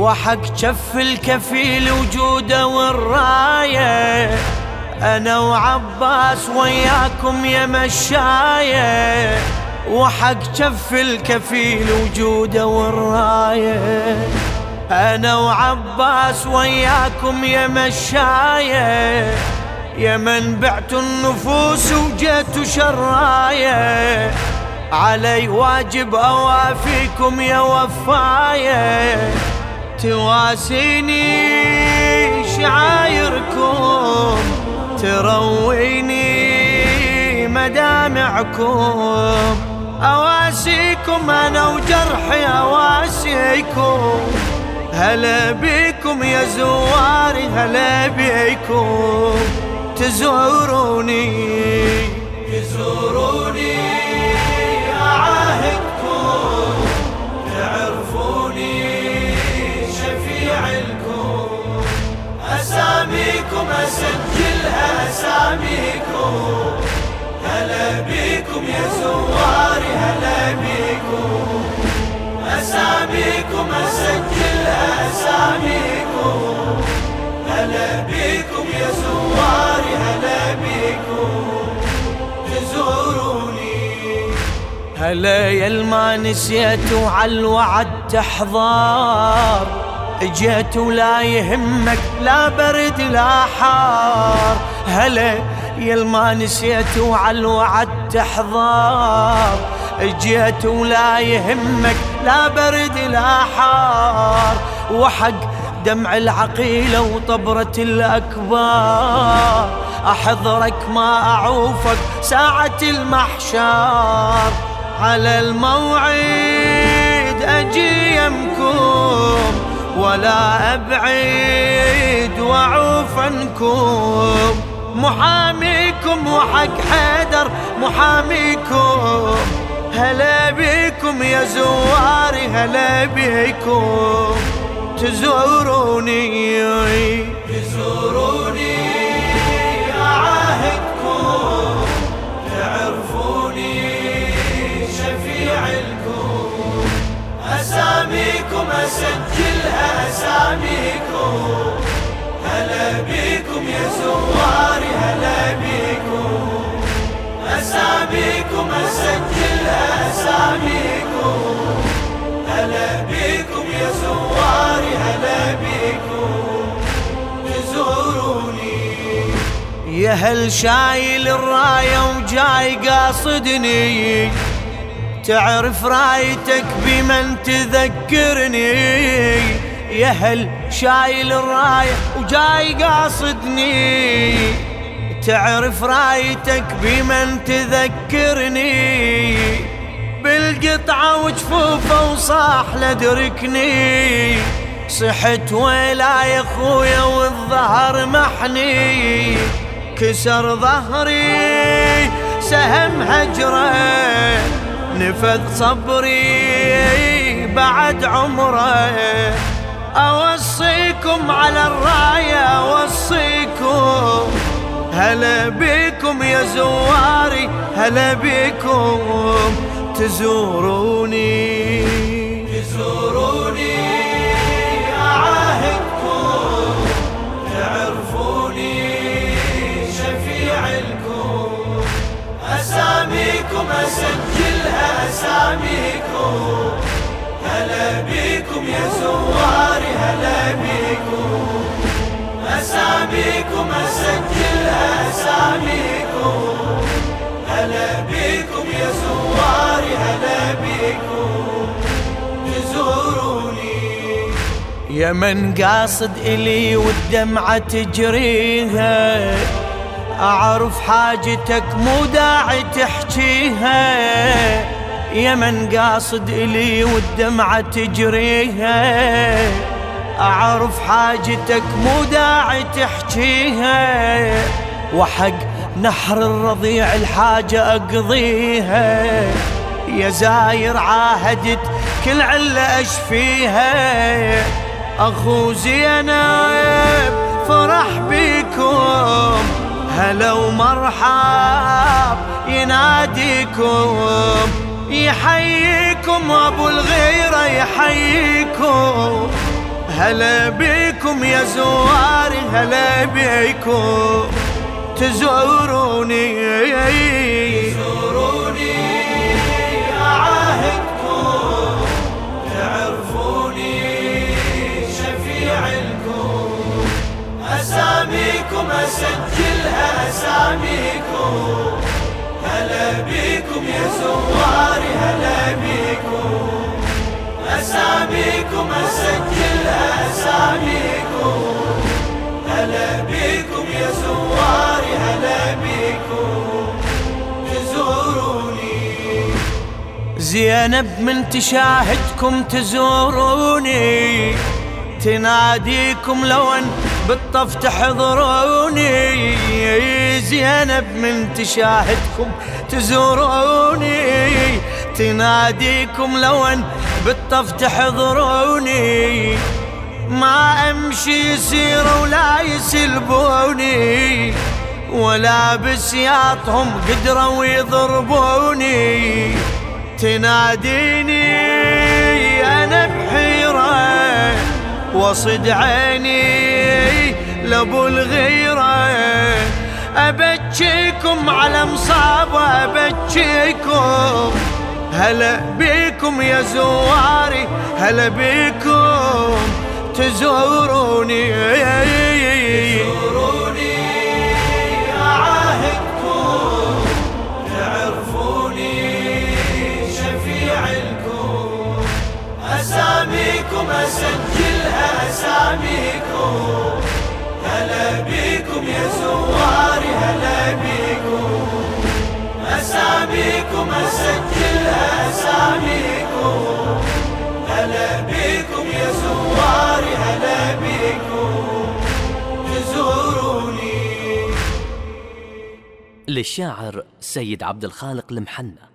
وحق جف الكفيل وجوده والراية، أنا وعباس وياكم يا مشاية، وحق جف الكفيل وجوده والراية، أنا وعباس وياكم يا مشاية، يا من بعتوا النفوس وجيتوا شراية، علي واجب أوافيكم يا وفاية، تواسيني شعايركم، ترويني مدامعكم، أواسيكم أنا وجرحي أواسيكم، هلا بيكم يا زواري هلا بيكم، تزوروني أعاهدكم، تعرفوني شفيع لكم، أساميكم أسجلها أساميكم، هلا بيكم يا زواري هلا بيكم، أساميكم أسجلها أساميكم، هلا بيكم يا زواري هلا بيكم، تزوروني. هلا يا الما نسيتوا عالوعد تحضار، اجيت ولا يهمك لا برد لا حار، هلا يا الما نسيتوا عالوعد تحضار، اجيت ولا يهمك لا برد لا حار، وحق دمع العقيلة وطبرة الأكبار، أحضرك ما أعوفك ساعة المحشار، على الموعد أجي يمكم، ولا أبعد وأعوف عنكم، محاميكم وحق حيدر محاميكم، هلا بيكم يا زواري هلا بيكم، تزوروني أعاهدكم، تعرفوني شفيع لكم، أساميكم أسجلها أساميكم، هلا بيكم يا زواري هلا بيكم، أساميكم أسجلها أساميكم، هلا بيكم يا زواري هلا بيكم، تزوروني. يا هل شايل الراية وجاي قاصدني، تعرف رايتك بمن تذكرني، يا هل شايل الراية وجاي قاصدني، تعرف رايتك بمن تذكرني، بالقطعة وجفوفه وصاح لدركني، صحت ويلا يا خويا والظهر محني، كسر ظهري سهم هجره، نفذ صبري بعد عمره، أوصيكم على الراية أوصيكم، هلا بيكم يا زواري هلا بيكم، تزوروني أعاهدكم، تعرفوني شفيع لكم، أساميكم أسجلها أساميكم، هلا بيكم يا زواري هلا بيكم، أساميكم أسجلها أساميكم، هلا بيكم يا زواري هلا بيكم، تزوروني. يا من قاصد إلي والدمعة تجريها، أعرف حاجتك مو داعي تحكيها، يا من قاصد إلي والدمعة تجريها، أعرف حاجتك مو داعي تحكيها، وحق نحر الرضيع الحاجة أقضيها، يا زاير عاهدت كل علة أشفيها، أخو زينب فرح بيكم، هلا ومرحب يناديكم، يحييكم أبو الغيرة يحييكم، هلا بيكم يا زواري، هلا بيكم تزوروني أعاهدكم تعرفوني شفيع لكم، أساميكم أسجلها أساميكم. هلا بيكم يا زواري، هلا بيكم أساميكم أسجلها أساميكم. هلا بيكم يا زواري، هلا بيكم تزوروني. زينب من تشاهدكم تزوروني، تناديكم لو ان بالطف تحضروني. زينب من تشاهدكم تزوروني، تناديكم لو ان بالطف تحضروني. ما امشي يسير ولا يسلبوني، ولا بسياطهم قدروا يضربوني. تناديني انا بحيرة وصد عيني لابو الغيرة، ابكيكم على مصابة ابكيكم. هلا بيكم يا زواري، هلا بيكم تزوروني أعاهدكم تعرفوني شفيع لكم، أساميكم أسجلها أساميكم. هلا بيكم يا زواري، هلا بيكم أساميكم أسجلها أساميكم. هلا بيكم يا زواري، هلا بيكم تزوروني. للشاعر سيد عبد الخالق المحنى.